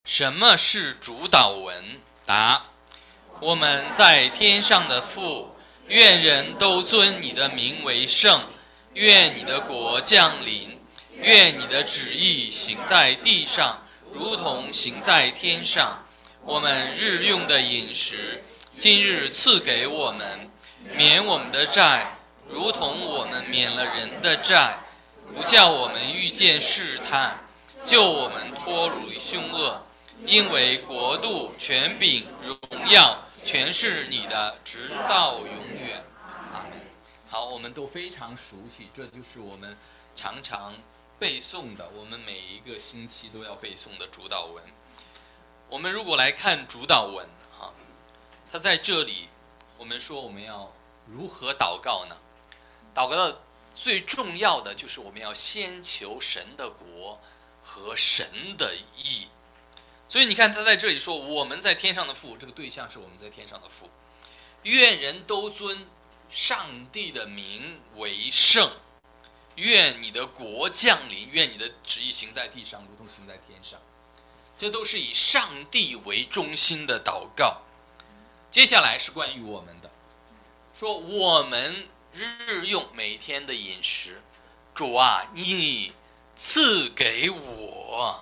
什么是主导文？答：我们在天上的父，愿人都尊你的名为圣，愿你的国降临，愿你的旨意行在地上，如同行在天上。我们日用的饮食，今日赐给我们，免我们的债，如同我们免了人的债，不叫我们遇见试探，救我们脱离凶恶。因为国度、权柄、荣耀，全是你的，直到永远。阿们。好，我们都非常熟悉，这就是我们常常背诵的，我们每一个星期都要背诵的主导文。我们如果来看主导文，它在这里，我们说我们要如何祷告呢？祷告的最重要的就是我们要先求神的国和神的义。所以你看他在这里说我们在天上的父，这个对象是我们在天上的父，愿人都尊上帝的名为圣，愿你的国降临，愿你的旨意行在地上如同行在天上。这都是以上帝为中心的祷告。接下来是关于我们的，说我们日用每天的饮食，主啊，你赐给我，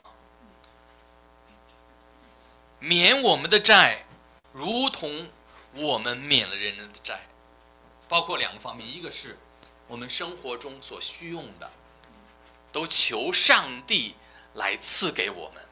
免我们的债，如同我们免了人的债。包括两个方面，一个是我们生活中所需用的，都求上帝来赐给我们。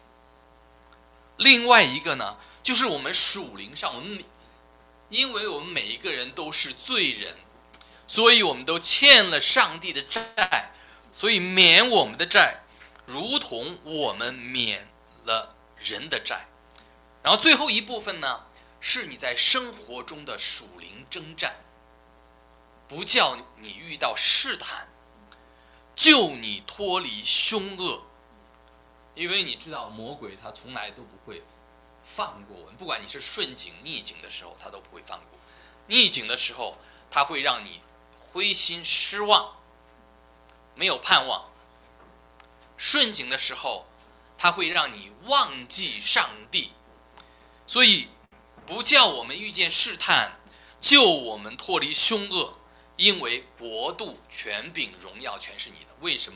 另外一个呢，就是我们属灵上，因为我们每一个人都是罪人，所以我们都欠了上帝的债，所以免我们的债，如同我们免了人的债。然后最后一部分呢，是你在生活中的属灵征战，不叫你遇到试探，救你脱离凶恶。因为你知道魔鬼他从来都不会放过我们，不管你是顺境逆境的时候他都不会放过。逆境的时候他会让你灰心失望，没有盼望；顺境的时候他会让你忘记上帝。所以不叫我们遇见试探，救我们脱离凶恶，因为国度、权柄、荣耀全是你的。为什么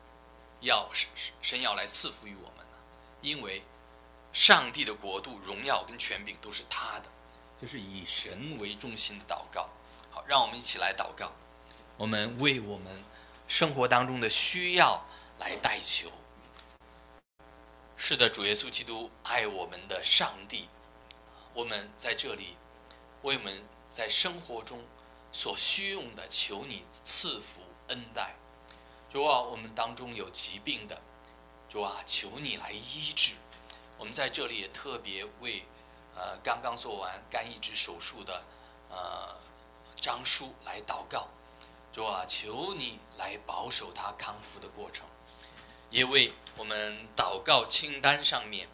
神要来赐福于我们呢？因为上帝的国度、荣耀跟权柄都是他的，就是以神为中心的祷告。好，让我们一起来祷告，我们为我们生活当中的需要来代求。是的，主耶稣基督爱我们的上帝，我们在这里为我们在生活中所需用的，求你赐福恩待。主啊，我们当中有疾病的，主啊，求你来医治。我们在这里也特别为刚刚做完肝移植手术的张叔来祷告。主啊，求你来保守他康复的过程。也为我们祷告清单上面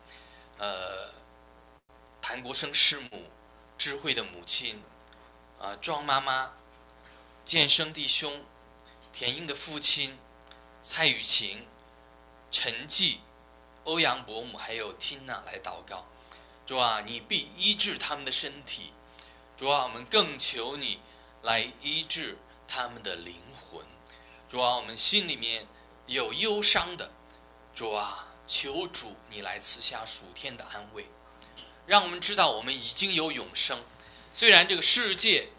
谭国生师母、智慧的母亲、庄妈妈、建生弟兄、田英的父亲、蔡雨晴、陈继、欧阳伯母还有缇娜来祷告。主啊，你必医治他们的身体。主啊，我们更求你来医治他们的灵魂。主啊，我们心里面有忧伤的，主啊，求主你来赐下属天的安慰，让我们知道我们已经有永生。虽然这个世界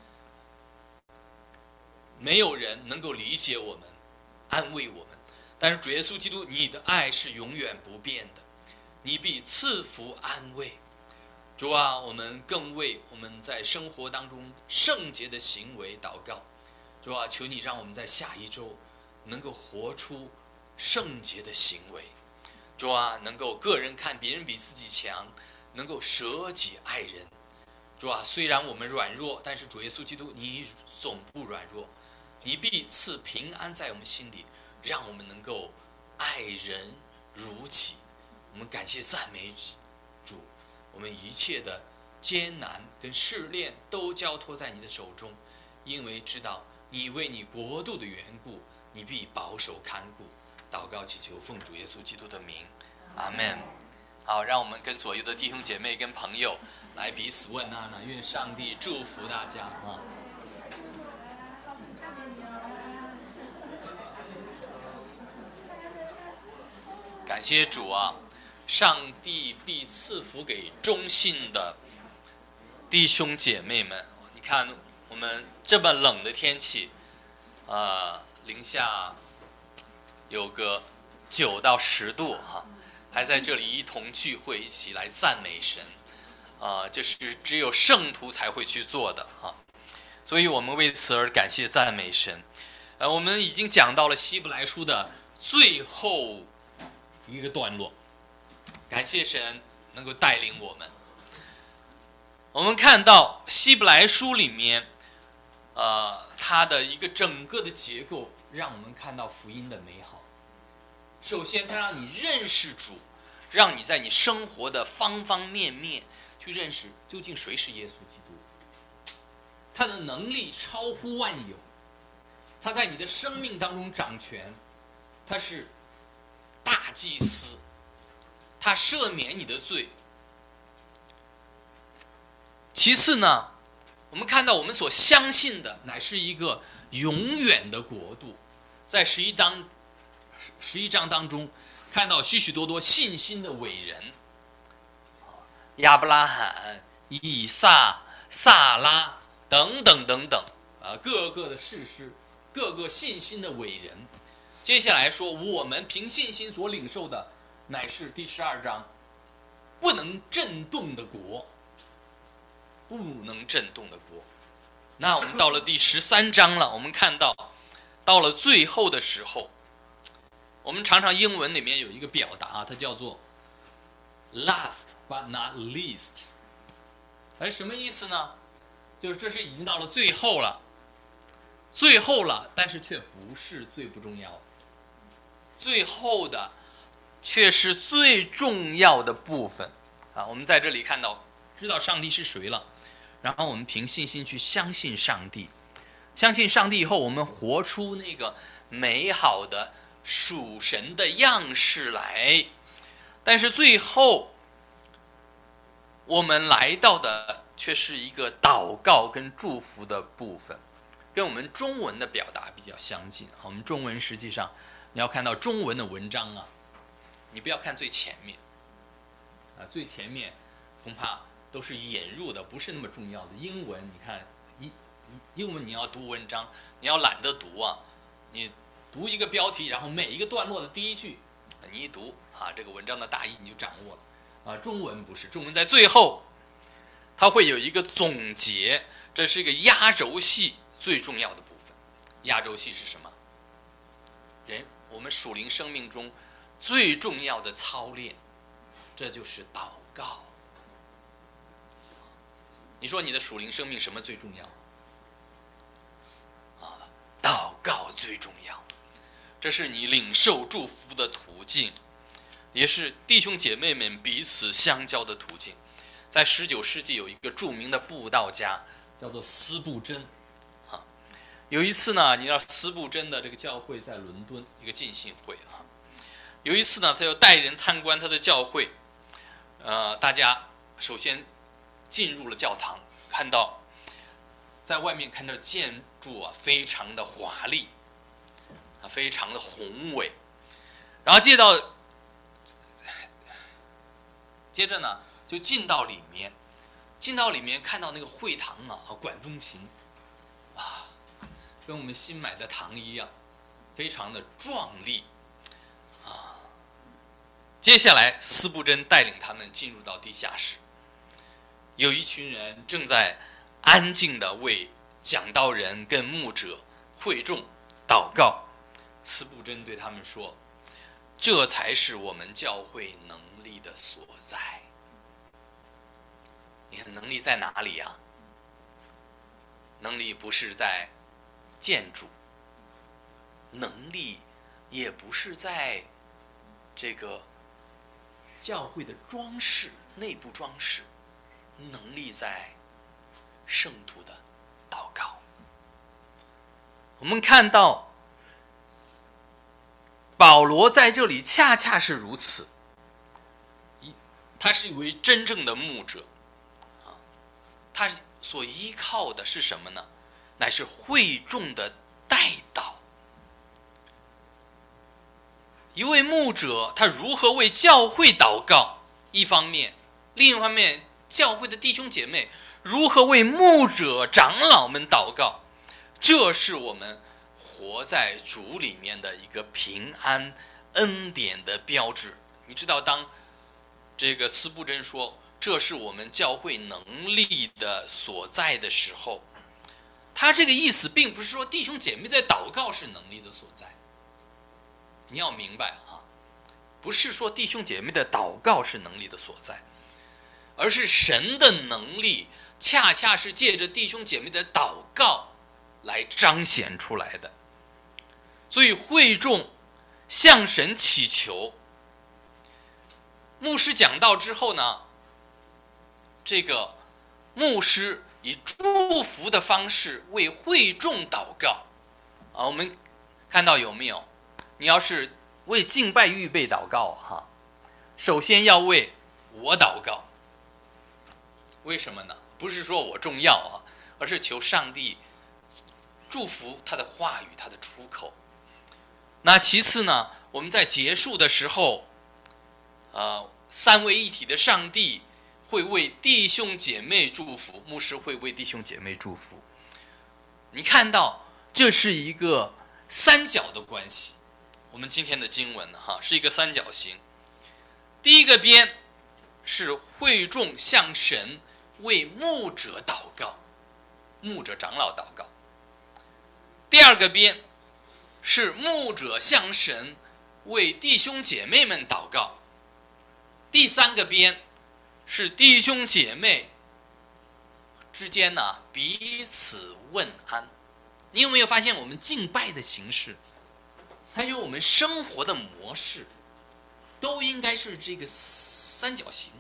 没有人能够理解我们、安慰我们，但是主耶稣基督，你的爱是永远不变的，你必赐福安慰。主啊，我们更为我们在生活当中圣洁的行为祷告。主啊，求你让我们在下一周能够活出圣洁的行为。主啊，能够个人看别人比自己强，能够舍己爱人。主啊，虽然我们软弱，但是主耶稣基督你总不软弱，你必赐平安在我们心里，让我们能够爱人如己。我们感谢赞美主，我们一切的艰难跟试炼都交托在你的手中，因为知道你为你国度的缘故，你必保守看顾。祷告祈求奉主耶稣基督的名，阿们。 好，让我们跟左右的弟兄姐妹、跟朋友来彼此问安呢。愿上帝祝福大家啊！感谢主啊！上帝必赐福给忠信的弟兄姐妹们。你看，我们这么冷的天气，零下有个9到10度哈，还在这里一同聚会，一起来赞美神，这是只有圣徒才会去做的哈。所以我们为此而感谢赞美神。我们已经讲到了希伯来书的最后一个段落，感谢神能够带领我们。我们看到希伯来书里面，它的一个整个的结构，让我们看到福音的美好。首先，它让你认识主，让你在你生活的方方面面去认识究竟谁是耶稣基督。他的能力超乎万有，他在你的生命当中掌权，他是大祭司，他赦免你的罪。其次呢，我们看到我们所相信的乃是一个永远的国度。在11章当中看到许许多多信心的伟人，亚伯拉罕、以撒、撒拉等等等等，各个的士师，各个信心的伟人。接下来说，我们凭信心所领受的乃是第12章，不能震动的国，不能震动的国。那我们到了第13章了，我们看到到了最后的时候，我们常常英文里面有一个表达，它叫做 last but not least。什么意思呢？就是这是已经到了最后了，最后了，但是却不是最不重要的，最后的却是最重要的部分啊！我们在这里看到，知道上帝是谁了，然后我们凭信心去相信上帝，相信上帝以后，我们活出那个美好的属神的样式来。但是最后，我们来到的却是一个祷告跟祝福的部分，跟我们中文的表达比较相近。我们中文实际上，你要看到中文的文章啊，你不要看最前面，最前面恐怕都是引入的，不是那么重要的。英文你看，英文你要读文章，你要懒得读啊，你读一个标题，然后每一个段落的第一句，你一读这个文章的大意你就掌握了。中文不是，中文在最后，它会有一个总结，这是一个压轴戏最重要的部分。压轴戏是什么？我们属灵生命中最重要的操练，这就是祷告。你说你的属灵生命什么最重要？祷告最重要，这是你领受祝福的途径，也是弟兄姐妹们彼此相交的途径。在19世纪有一个著名的布道家叫做司布真，有一次呢，你知道司布真的这个教会在伦敦一个浸信会有一次呢，他要带人参观他的教会，大家首先进入了教堂，看到在外面看到建筑非常的华丽，非常的宏伟，然后接着呢就进到里面看到那个会堂管风琴跟我们新买的堂一样，非常的壮丽接下来司布真带领他们进入到地下室，有一群人正在安静的为讲道人跟牧者会众祷告。司布真对他们说，这才是我们教会能力的所在。你看能力在哪里呀？能力不是在建筑，能力也不是在这个教会的装饰，内部装饰，能力在圣徒的祷告。我们看到保罗在这里恰恰是如此， 他是一位真正的牧者他所依靠的是什么呢？乃是会众的代祷。一位牧者他如何为教会祷告，一方面，另一方面教会的弟兄姐妹如何为牧者长老们祷告，这是我们活在主里面的一个平安恩典的标志。你知道，当这个司布真说这是我们教会能力的所在的时候，他这个意思并不是说弟兄姐妹的祷告是能力的所在。你要明白不是说弟兄姐妹的祷告是能力的所在，而是神的能力恰恰是借着弟兄姐妹的祷告来彰显出来的。所以会众向神祈求，牧师讲道之后呢，这个牧师以祝福的方式为会众祷告我们看到有没有？你要是为敬拜预备祷告首先要为我祷告。为什么呢？不是说我重要而是求上帝祝福他的话语，他的出口。那其次呢，我们在结束的时候三位一体的上帝会为弟兄姐妹祝福，牧师会为弟兄姐妹祝福。你看到这是一个三角的关系。我们今天的经文是一个三角形。第一个边是会众向神为牧者祷告，牧者长老祷告。第二个边是牧者向神为弟兄姐妹们祷告。第三个边是弟兄姐妹之间彼此问安。你有没有发现我们敬拜的形式还有我们生活的模式都应该是这个三角形？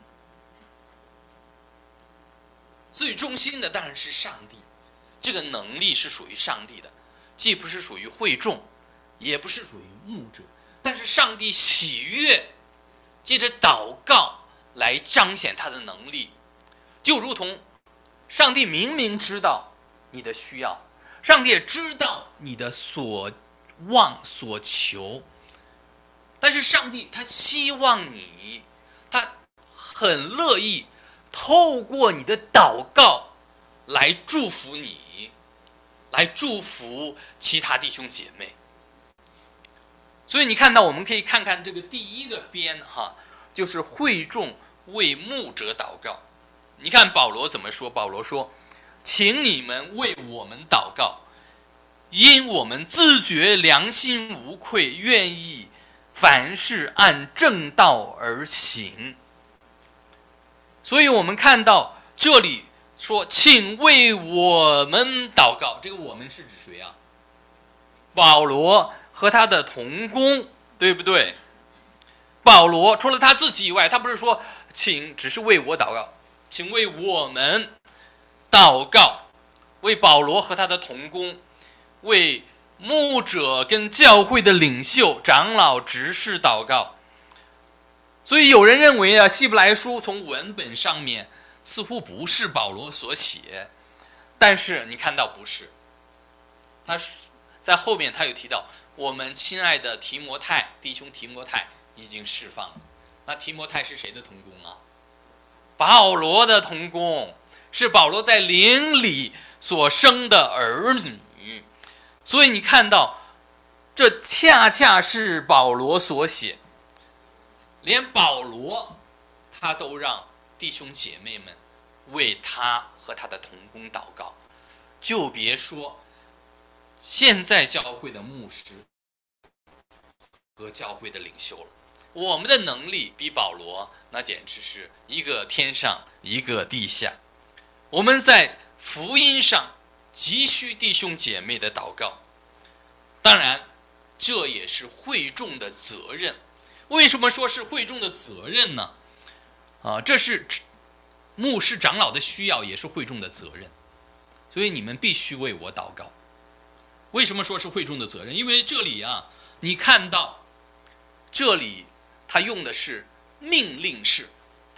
最中心的当然是上帝，这个能力是属于上帝的，既不是属于会众，也不是属于牧者，但是上帝喜悦借着祷告来彰显他的能力。就如同上帝明明知道你的需要，上帝也知道你的所望所求，但是上帝他希望你，他很乐意透过你的祷告来祝福你，来祝福其他弟兄姐妹。所以你看到，我们可以看看这个第一个边就是会众为牧者祷告。你看保罗怎么说？保罗说，请你们为我们祷告，因我们自觉良心无愧，愿意凡事按正道而行。所以我们看到这里说，请为我们祷告，这个我们是指谁保罗和他的同工，对不对？保罗除了他自己以外，他不是说请只是为我祷告，请为我们祷告，为保罗和他的同工，为牧者跟教会的领袖长老执事祷告。所以有人认为希伯来书从文本上面似乎不是保罗所写，但是你看到不是，他在后面他有提到，我们亲爱的提摩太弟兄提摩太已经释放了。那提摩太是谁的同工保罗的同工，是保罗在灵里所生的儿女。所以你看到，这恰恰是保罗所写，连保罗他都让弟兄姐妹们为他和他的同工祷告，就别说现在教会的牧师和教会的领袖了。我们的能力比保罗那简直是一个天上一个地下。我们在福音上急需弟兄姐妹的祷告，当然这也是会众的责任。为什么说是会众的责任呢？这是牧师长老的需要，也是会众的责任。所以你们必须为我祷告。为什么说是会众的责任？因为这里你看到这里他用的是命令式，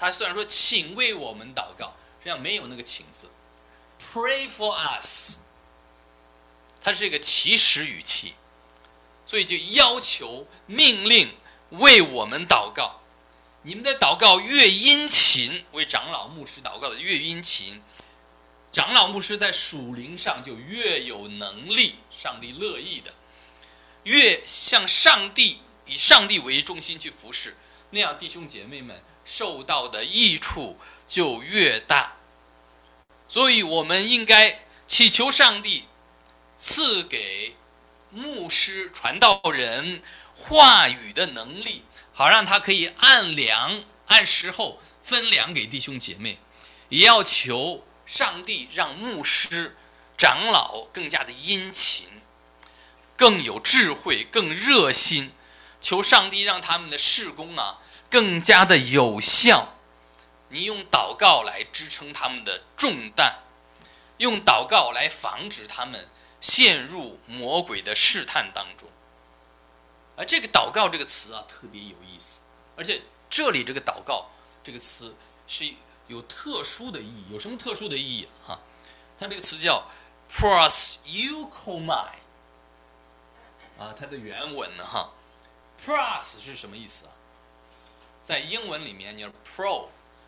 他虽然说请为我们祷告，实际上没有那个请字 ，Pray for us， 它是一个祈使语气，所以就要求命令为我们祷告。你们的祷告越殷勤，为长老牧师祷告的越殷勤，长老牧师在属灵上就越有能力，上帝乐意的，越向上帝以上帝为中心去服侍，那样弟兄姐妹们受到的益处就越大。所以我们应该祈求上帝赐给牧师传道人话语的能力，好让他可以按时候分粮给弟兄姐妹，也要求上帝让牧师长老更加的殷勤，更有智慧，更热心，求上帝让他们的事工更加的有效。你用祷告来支撑他们的重担，用祷告来防止他们陷入魔鬼的试探当中。而这个祷告这个词特别有意思，而且这里这个祷告这个词是有特殊的意义。有什么特殊的意义它这个词叫 proseuchomai 它的原文pros 是什么意思在英文里面，你要 pro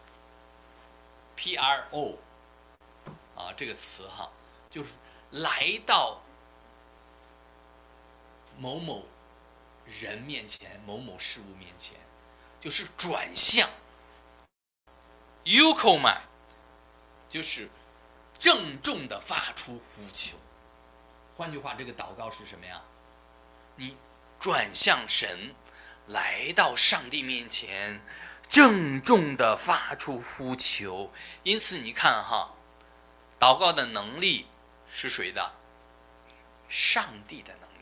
这个词就是来到某某人面前，某某事物面前，就是转向。euchomai 就是郑重地发出呼求。换句话，这个祷告是什么呀？你转向神，来到上帝面前，郑重地发出呼求。因此你看祷告的能力是谁的？上帝的能力。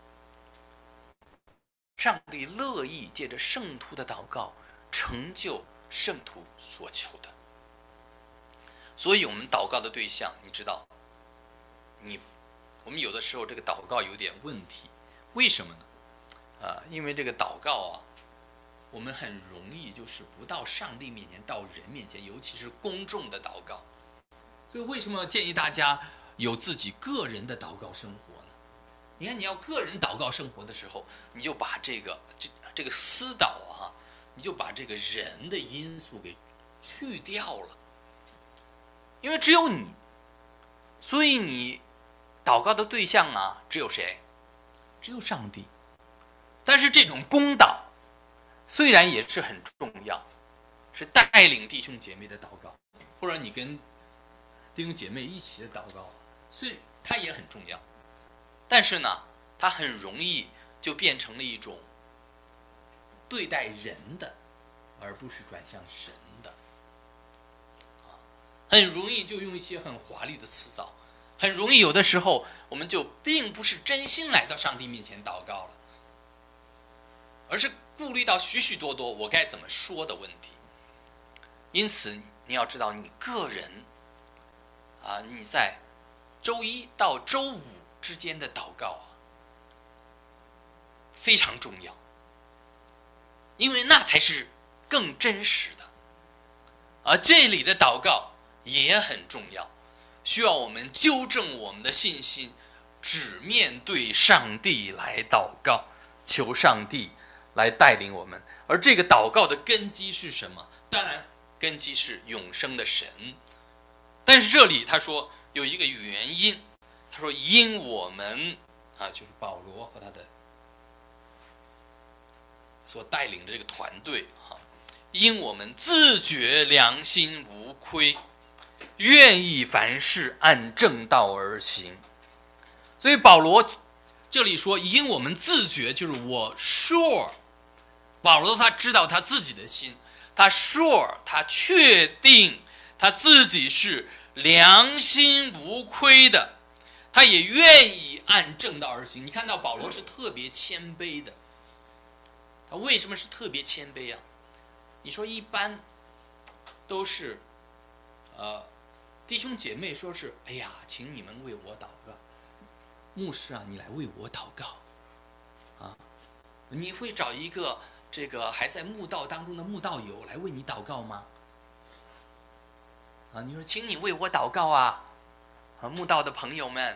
上帝乐意借着圣徒的祷告成就圣徒所求的。所以我们祷告的对象，你知道，我们有的时候这个祷告有点问题，为什么呢？因为这个祷告我们很容易就是不到上帝面前，到人面前，尤其是公众的祷告。所以为什么建议大家有自己个人的祷告生活呢？你看，你要个人祷告生活的时候，你就把这个私祷你就把这个人的因素给去掉了，因为只有你，所以你祷告的对象只有谁？只有上帝。但是这种公祷虽然也是很重要，是带领弟兄姐妹的祷告，或者你跟弟兄姐妹一起的祷告，所以它也很重要。但是呢，它很容易就变成了一种对待人的，而不是转向神的。很容易就用一些很华丽的辞藻，很容易有的时候我们就并不是真心来到上帝面前祷告了，而是顾虑到许许多多我该怎么说的问题。因此你要知道，你个人你在周一到周五之间的祷告非常重要，因为那才是更真实的。而这里的祷告也很重要，需要我们纠正我们的信心，只面对上帝来祷告，求上帝来带领我们。而这个祷告的根基是什么？当然根基是永生的神。但是这里他说有一个原因，他说因我们就是保罗和他的所带领的这个团队因我们自觉良心无亏，愿意凡事按正道而行。所以保罗这里说因我们自觉，就是我 sure， 保罗他知道他自己的心，他 sure， 他确定他自己是良心无亏的，他也愿意按正道而行。你看到保罗是特别谦卑的，他为什么是特别谦卑你说一般都是弟兄姐妹说是哎呀，请你们为我祷告，牧师你来为我祷告你会找一个这个还在慕道当中的慕道友来为你祷告吗？ 啊，你说请你为我祷告啊，慕道的朋友们，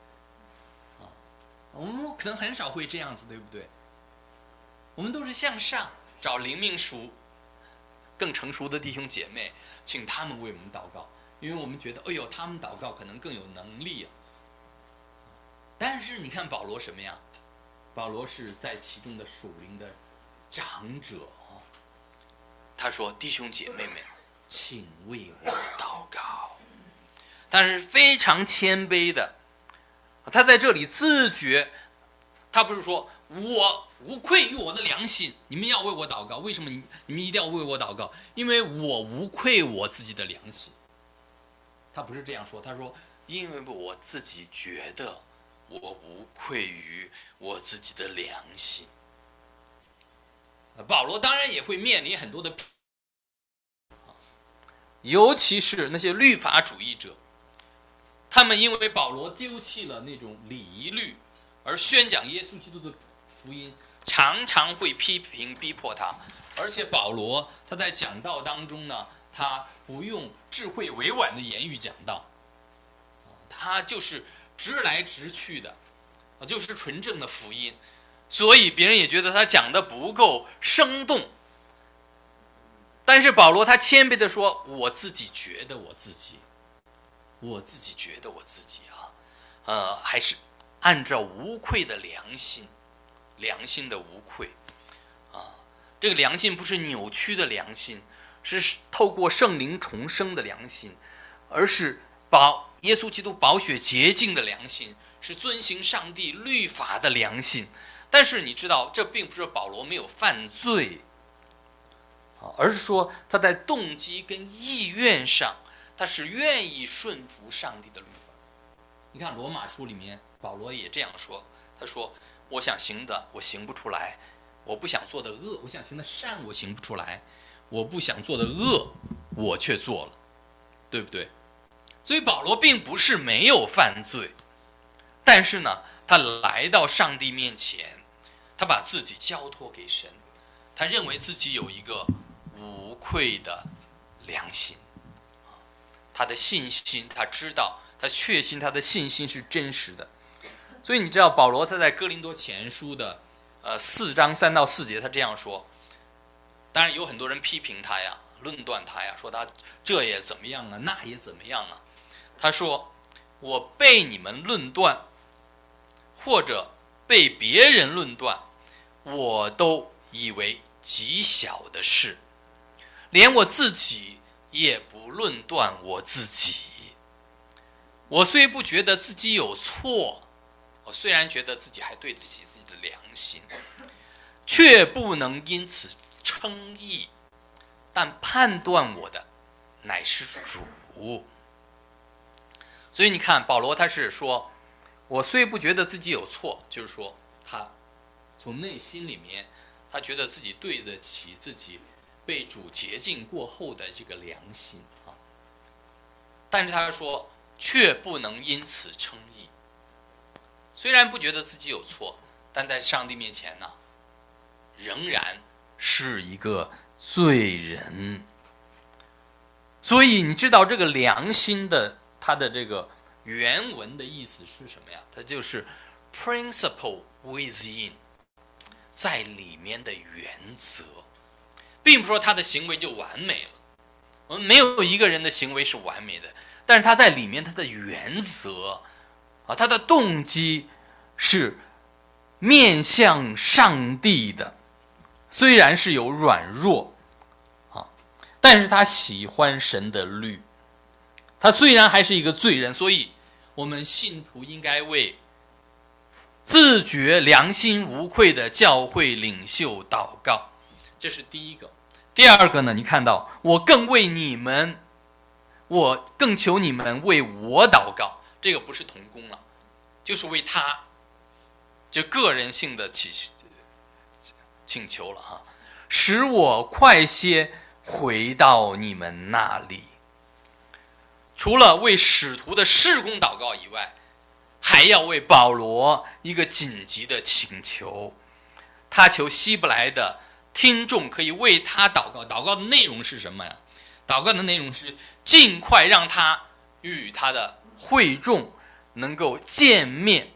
我们可能很少会这样子，对不对？我们都是向上找灵命熟、更成熟的弟兄姐妹，请他们为我们祷告，因为我们觉得，哎呦，他们祷告可能更有能力啊。但是你看保罗什么呀？保罗是在其中的属灵的长者啊。他说：“弟兄姐妹们，请为我祷告。”但是非常谦卑的，他在这里自觉，他不是说我无愧于我的良心，你们要为我祷告。为什么你们一定要为我祷告？因为我无愧我自己的良心。他不是这样说，他说因为我自己觉得我无愧于我自己的良心。保罗当然也会面临很多的，尤其是那些律法主义者，他们因为保罗丢弃了那种礼仪律，而宣讲耶稣基督的福音，常常会批评逼迫他。而且保罗他在讲道当中呢，他不用智慧委婉的言语讲道，他就是直来直去的，就是纯正的福音，所以别人也觉得他讲的不够生动。但是保罗他谦卑的说，我自己觉得我自己还是按照无愧的良心的无愧啊。这个良心不是扭曲的良心，是透过圣灵重生的良心，而是耶稣基督宝血洁净的良心，是遵行上帝律法的良心。但是你知道，这并不是保罗没有犯罪，而是说他在动机跟意愿上，他是愿意顺服上帝的律法。你看罗马书里面保罗也这样说，他说我想行的我行不出来，我不想做的恶，我想行的善我行不出来，我不想做的恶我却做了，对不对？所以保罗并不是没有犯罪，但是呢，他来到上帝面前，他把自己交托给神，他认为自己有一个无愧的良心，他的信心，他知道，他确信他的信心是真实的。所以你知道保罗他在哥林多前书的4章3到4节他这样说。当然有很多人批评他呀，论断他呀，说他这也怎么样啊，那也怎么样啊。他说我被你们论断或者被别人论断，我都以为极小的事，连我自己也不论断我自己。我虽不觉得自己有错，我虽然觉得自己还对得起自己的良心，却不能因此称义，但判断我的乃是主。所以你看保罗他是说，我虽不觉得自己有错，就是说他从内心里面他觉得自己对得起自己被主洁净过后的这个良心啊，但是他说却不能因此称义。虽然不觉得自己有错，但在上帝面前呢，仍然是一个罪人。所以你知道这个良心的它的这个原文的意思是什么呀？它就是 principle within， 在里面的原则，并不是说他的行为就完美了。我们没有一个人的行为是完美的，但是他在里面他的原则啊，他的动机是面向上帝的，虽然是有软弱啊，但是他喜欢神的律。他虽然还是一个罪人，所以我们信徒应该为自觉良心无愧的教会领袖祷告，这是第一个。第二个呢，你看到我更求你们为我祷告，这个不是同工了，就是为他，就个人性的请求了哈，使我快些回到你们那里。除了为使徒的事工祷告以外，还要为保罗一个紧急的请求。他求希伯来的听众可以为他祷告，祷告的内容是什么呀？ 祷告的内容是尽快让他与他的会众能够见面。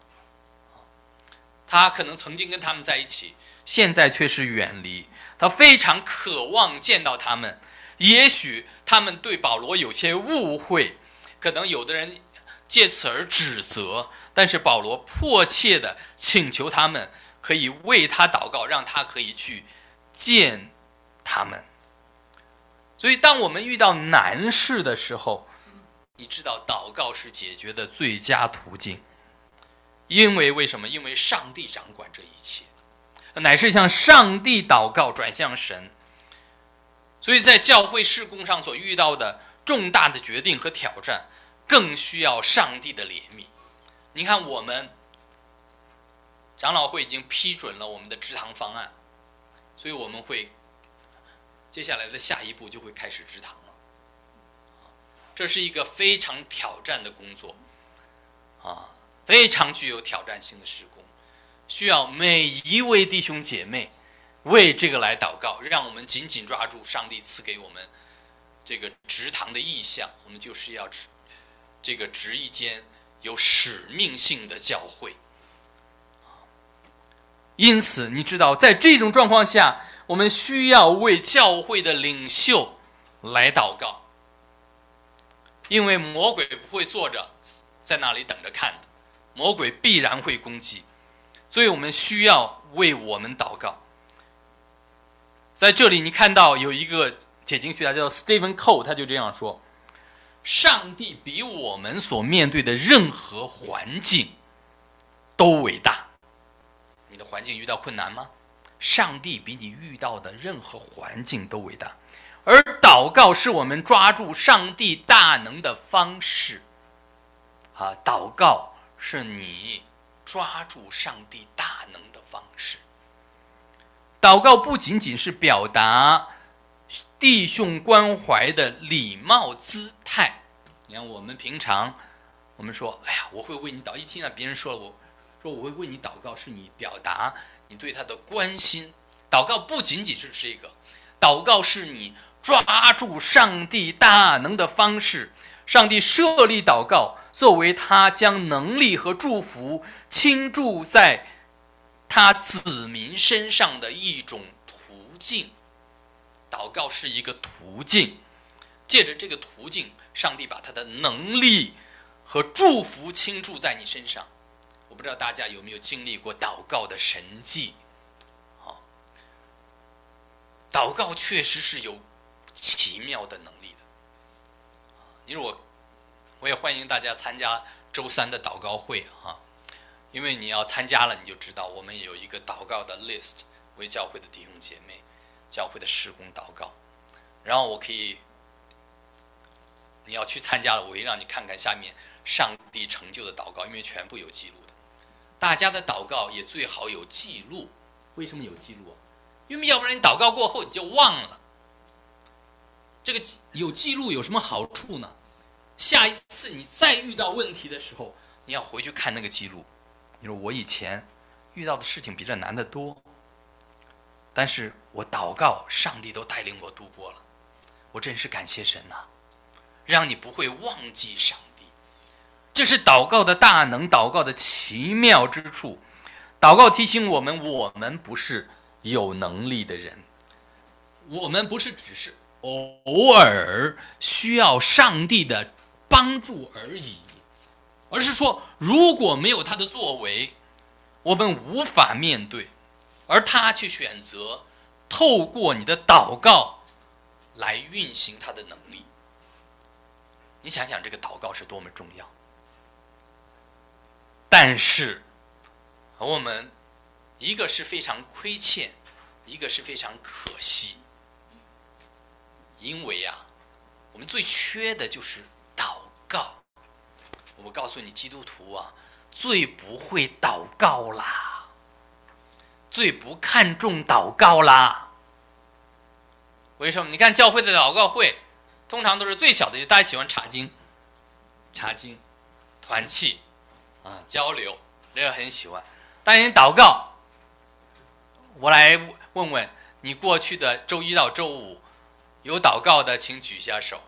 他可能曾经跟他们在一起，现在却是远离，他非常渴望见到他们。也许他们对保罗有些误会，可能有的人借此而指责，但是保罗迫切地请求他们可以为他祷告，让他可以去见他们。所以当我们遇到难事的时候，你知道祷告是解决的最佳途径。为什么？因为上帝掌管这一切，乃是向上帝祷告，转向神。所以在教会事工上所遇到的重大的决定和挑战，更需要上帝的怜悯。你看，我们长老会已经批准了我们的植堂方案，所以我们会接下来的下一步就会开始植堂了。这是一个非常挑战的工作非常具有挑战性的事工，需要每一位弟兄姐妹为这个来祷告，让我们紧紧抓住上帝赐给我们这个植堂的意向。我们就是要这个植一间有使命性的教会。因此你知道，在这种状况下，我们需要为教会的领袖来祷告，因为魔鬼不会坐着在那里等着看的，魔鬼必然会攻击，所以我们需要为我们祷告。在这里你看到有一个解经学家叫 Stephen Cole， 他就这样说：上帝比我们所面对的任何环境都伟大。你的环境遇到困难吗？上帝比你遇到的任何环境都伟大。而祷告是我们抓住上帝大能的方式祷告是你抓住上帝大能的方式。祷告不仅仅是表达弟兄关怀的礼貌姿态。你看，我们平常我们说，哎呀，我会为你祷，一听到别人说我会为你祷告，是你表达你对他的关心。祷告不仅仅是这个，祷告是你抓住上帝大能的方式。上帝设立祷告作为他将能力和祝福倾注在他子民身上的一种途径。祷告是一个途径，借着这个途径，上帝把他的能力和祝福倾注在你身上。我不知道大家有没有经历过祷告的神迹祷告确实是有奇妙的能力的。我也欢迎大家参加周三的祷告会因为你要参加了，你就知道我们有一个祷告的 list， 为教会的弟兄姐妹、教会的事工祷告。然后你要去参加了，我会让你看看下面上帝成就的祷告，因为全部有记录的。大家的祷告也最好有记录。为什么有记录因为要不然你祷告过后你就忘了。这个有记录有什么好处呢？下一次你再遇到问题的时候，你要回去看那个记录。你说我以前遇到的事情比这难得多，但是我祷告，上帝都带领我度过了，我真是感谢神让你不会忘记上帝。这是祷告的大能，祷告的奇妙之处。祷告提醒我们，我们不是有能力的人，我们不是只是偶尔需要上帝的帮助而已，而是说如果没有他的作为，我们无法面对，而他却选择透过你的祷告来运行他的能力。你想想这个祷告是多么重要。但是我们一个是非常亏欠，一个是非常可惜。因为我们最缺的就是祷告。我告诉你，基督徒最不会祷告啦，最不看重祷告啦。为什么？你看教会的祷告会通常都是最小的，大家喜欢查经、团契交流，这个很喜欢。但是你祷告，我来问问你，过去的周一到周五有祷告的请举下手。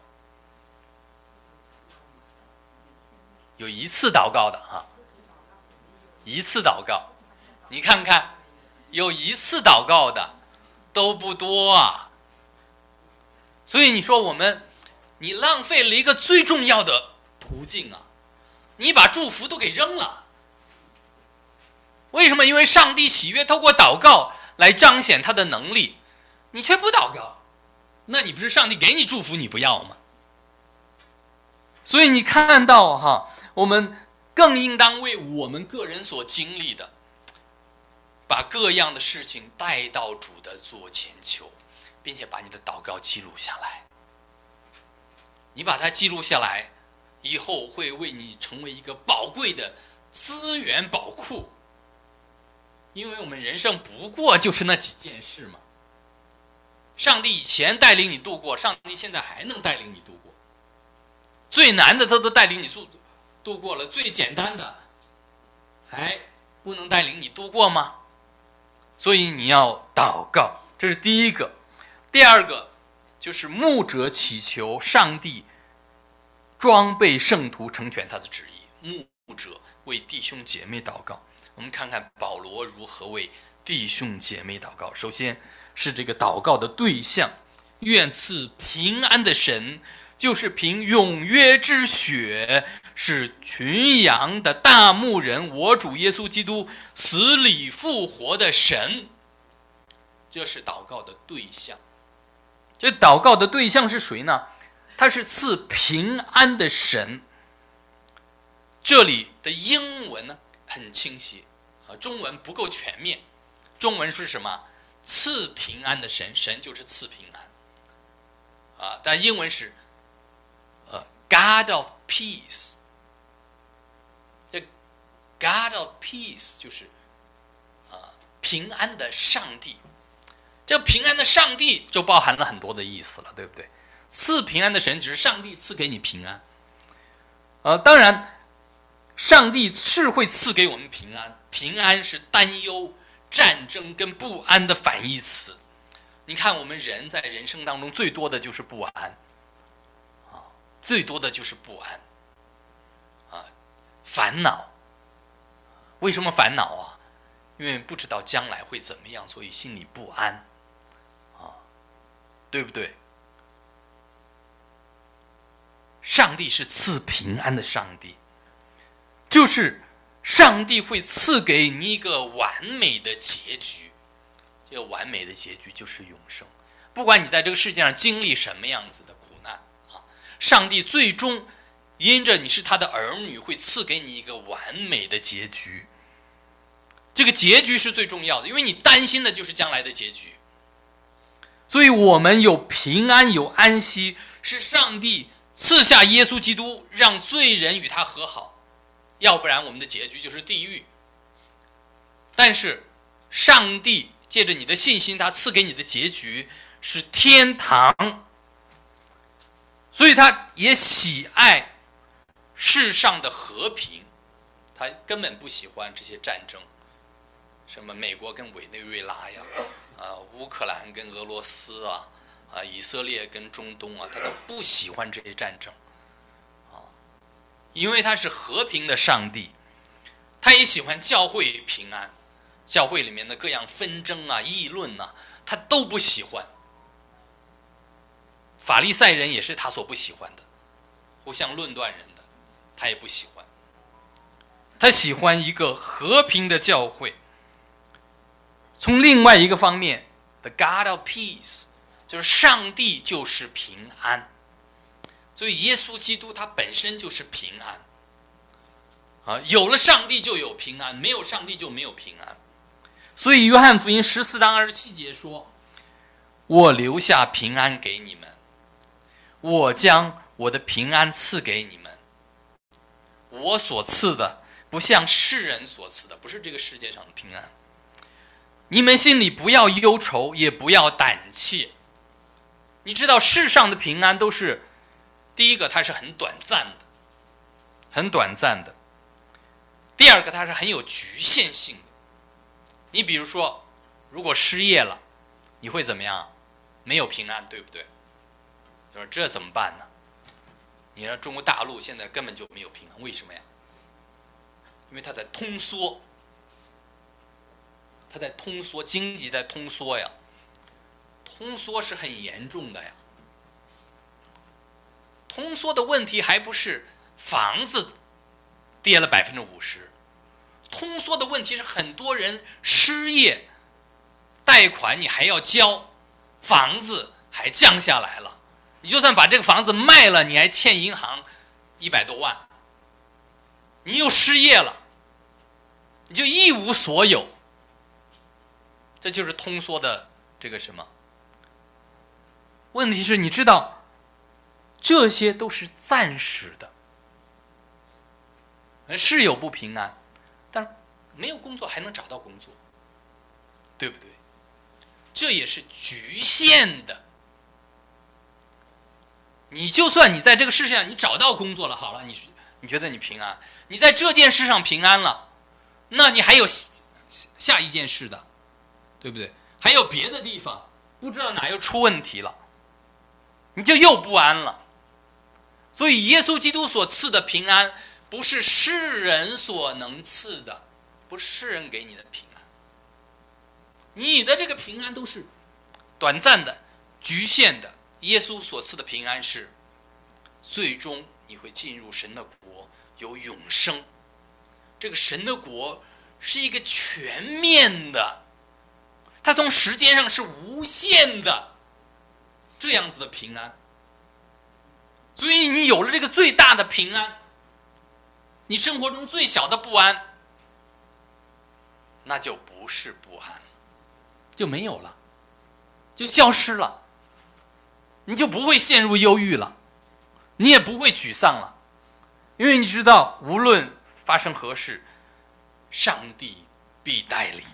有一次祷告的哈，一次祷告，你看看，有一次祷告的都不多啊。所以你说你浪费了一个最重要的途径啊，你把祝福都给扔了。为什么？因为上帝喜悦透过祷告来彰显他的能力，你却不祷告，那你不是上帝给你祝福你不要吗？所以你看到哈，我们更应当为我们个人所经历的，把各样的事情带到主的座前求，并且把你的祷告记录下来。你把它记录下来以后，会为你成为一个宝贵的资源宝库。因为我们人生不过就是那几件事嘛。上帝以前带领你度过，上帝现在还能带领你度过。最难的他都带领你度过了，最简单的还不能带领你度过吗？所以你要祷告，这是第一个。第二个就是牧者祈求上帝装备圣徒，成全他的旨意。牧者为弟兄姐妹祷告。我们看看保罗如何为弟兄姐妹祷告。首先是这个祷告的对象，愿赐平安的神，就是凭永约之血使群羊的大牧人，我主耶稣基督死里复活的神。这是祷告的对象。这祷告的对象是谁呢？他是赐平安的神。这里的英文呢很清晰，中文不够全面。中文是什么？赐平安的神，神就是赐平安。但英文是God of Peace。这 God of Peace 就是平安的上帝。这平安的上帝就包含了很多的意思了，对不对？赐平安的神只是上帝赐给你平安。当然上帝是会赐给我们平安，平安是担忧、战争跟不安的反义词。你看我们人在人生当中最多的就是不安，最多的就是不安，烦恼。为什么烦恼啊？因为不知道将来会怎么样，所以心里不安，对不对？上帝是赐平安的上帝，就是上帝会赐给你一个完美的结局。这个完美的结局就是永生。不管你在这个世界上经历什么样子的苦难，上帝最终因着你是他的儿女，会赐给你一个完美的结局。这个结局是最重要的，因为你担心的就是将来的结局。所以我们有平安有安息，是上帝赐下耶稣基督，让罪人与他和好，要不然我们的结局就是地狱。但是上帝借着你的信心，他赐给你的结局是天堂。所以他也喜爱世上的和平，他根本不喜欢这些战争，什么美国跟委内瑞拉呀，乌克兰跟俄罗斯啊，以色列跟中东啊，他都不喜欢这些战争，因为他是和平的上帝。他也喜欢教会平安，教会里面的各样纷争啊、议论啊，他都不喜欢。法利赛人也是他所不喜欢的，互相论断人的，他也不喜欢。他喜欢一个和平的教会。从另外一个方面 ，The God of Peace， 就是上帝就是平安。所以耶稣基督他本身就是平安。有了上帝就有平安，没有上帝就没有平安。所以约翰福音14章27节说：“我留下平安给你们，我将我的平安赐给你们。我所赐的不像世人所赐的，不是这个世界上的平安。你们心里不要忧愁，也不要胆怯。”你知道世上的平安都是，第一个它是很短暂的，很短暂的。第二个它是很有局限性的。你比如说，如果失业了，你会怎么样？没有平安，对不对？ 就说这怎么办呢？你让中国大陆现在根本就没有平衡，为什么呀？因为它在通缩，它在通缩，经济在通缩呀，通缩是很严重的呀。通缩的问题还不是房子跌了50%，通缩的问题是很多人失业，贷款你还要交，房子还降下来了，你就算把这个房子卖了，你还欠银行100多万，你又失业了，你就一无所有，这就是通缩的这个什么？问题是你知道，这些都是暂时的，是有不平安，但是没有工作还能找到工作，对不对？这也是局限的。你就算你在这个世界上你找到工作了，好了，你觉得你平安，你在这件事上平安了，那你还有下一件事的，对不对？还有别的地方不知道哪又出问题了，你就又不安了。所以耶稣基督所赐的平安不是世人所能赐的，不是世人给你的平安，你的这个平安都是短暂的、局限的。耶稣所赐的平安是最终你会进入神的国，有永生。这个神的国是一个全面的，它从时间上是无限的这样子的平安。所以你有了这个最大的平安，你生活中最小的不安那就不是不安了，就没有了，就消失了。你就不会陷入忧郁了，你也不会沮丧了，因为你知道无论发生何事，上帝必带领。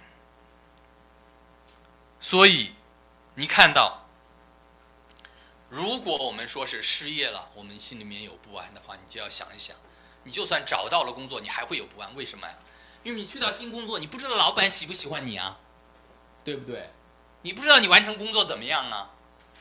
所以你看到，如果我们说是失业了，我们心里面有不安的话，你就要想一想，你就算找到了工作，你还会有不安，为什么呀？因为你去到新工作，你不知道老板喜不喜欢你啊，对不对？你不知道你完成工作怎么样啊。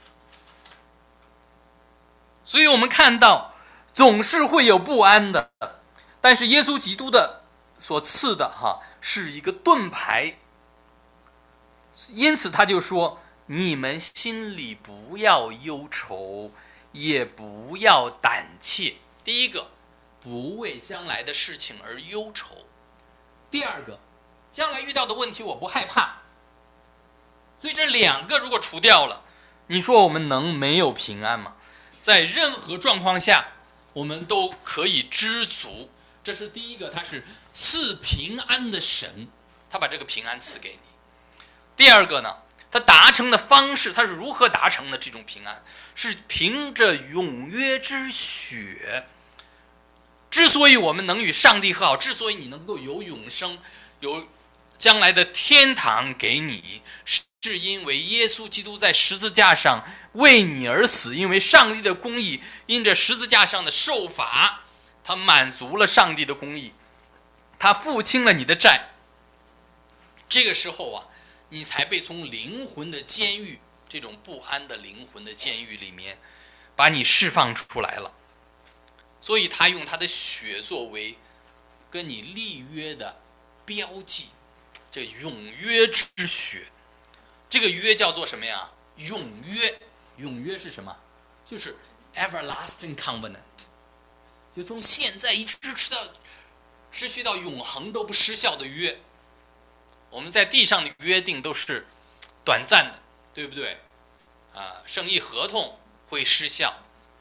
所以我们看到总是会有不安的，但是耶稣基督的所赐的是一个盾牌，因此他就说，你们心里不要忧愁，也不要胆怯。第一个，不为将来的事情而忧愁；第二个，将来遇到的问题我不害怕。所以这两个如果除掉了，你说我们能没有平安吗？在任何状况下我们都可以知足，这是第一个，他是赐平安的神，他把这个平安赐给你。第二个呢，他达成的方式，他是如何达成的这种平安，是凭着永约之血。之所以我们能与上帝和好，之所以你能够有永生，有将来的天堂给你，是因为耶稣基督在十字架上为你而死，因为上帝的公义因着十字架上的受罚，他满足了上帝的公义，他付清了你的债。这个时候啊，你才被从灵魂的监狱，这种不安的灵魂的监狱里面把你释放出来了。所以他用他的血作为跟你立约的标记，这永约之血。这个约叫做什么呀？永约。永约是什么？就是 everlasting covenant， 就从现在一直持续到永恒都不失效的约。我们在地上的约定都是短暂的，对不对？生意合同会失效，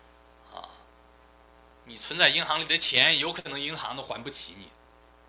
你存在银行里的钱，有可能银行都还不起你。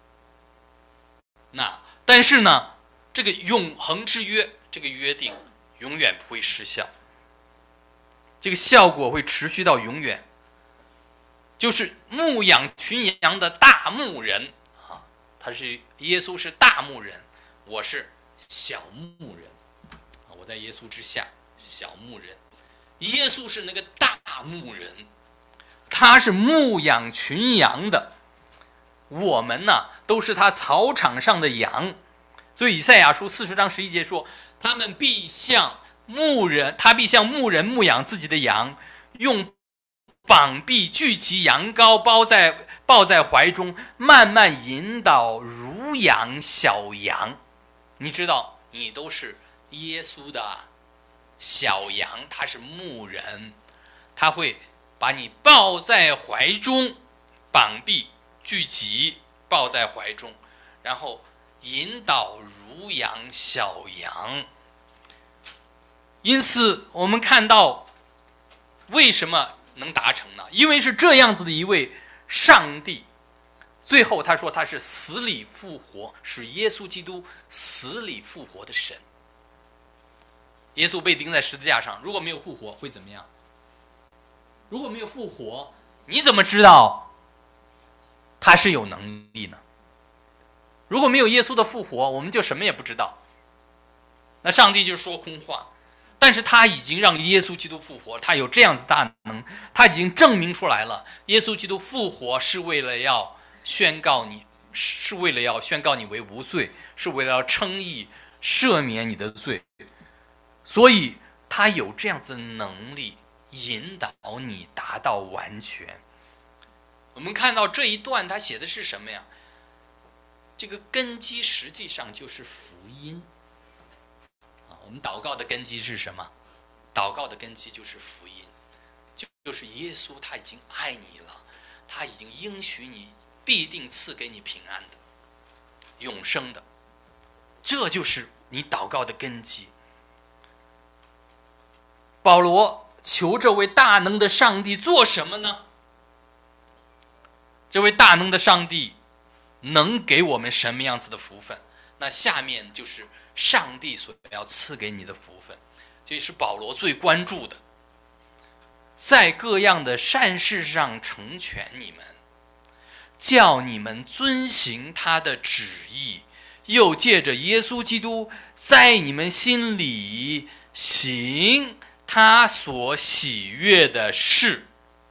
但是呢，这个永恒之约，这个约定永远不会失效，这个效果会持续到永远。就是牧养群羊的大牧人他是耶稣是大牧人，我是小牧人，我在耶稣之下，小牧人。耶稣是那个大牧人，他是牧养群羊的，我们呢都是他草场上的羊。所以以赛亚书40章11节说，他必像牧人牧养自己的羊， 用膀臂聚集羊羔，抱在怀中，慢慢引导，如养小羊。你知道，你都是耶稣的小羊，他是牧人，他会把你抱在怀中，膀臂聚集，抱在怀中，然后引导如养小羊。因此我们看到为什么能达成呢？因为是这样子的一位上帝。最后他说他是死里复活，是耶稣基督死里复活的神。耶稣被钉在十字架上，如果没有复活会怎么样？如果没有复活，你怎么知道他是有能力呢？如果没有耶稣的复活，我们就什么也不知道。那上帝就说空话，但是他已经让耶稣基督复活，他有这样子大能，他已经证明出来了。耶稣基督复活是为了要宣告你为无罪，是为了要称义，赦免你的罪。所以他有这样子的能力引导你达到完全。我们看到这一段他写的是什么呀？这个根基实际上就是福音。我们祷告的根基是什么？祷告的根基就是福音，就是耶稣他已经爱你了，他已经应许你必定赐给你平安的、永生的，这就是你祷告的根基。保罗求这位大能的上帝做什么呢？这位大能的上帝能给我们什么样子的福分？那下面就是上帝所要赐给你的福分，这是保罗最关注的，在各样的善事上成全你们，叫你们遵行他的旨意，又借着耶稣基督在你们心里行他所喜悦的事。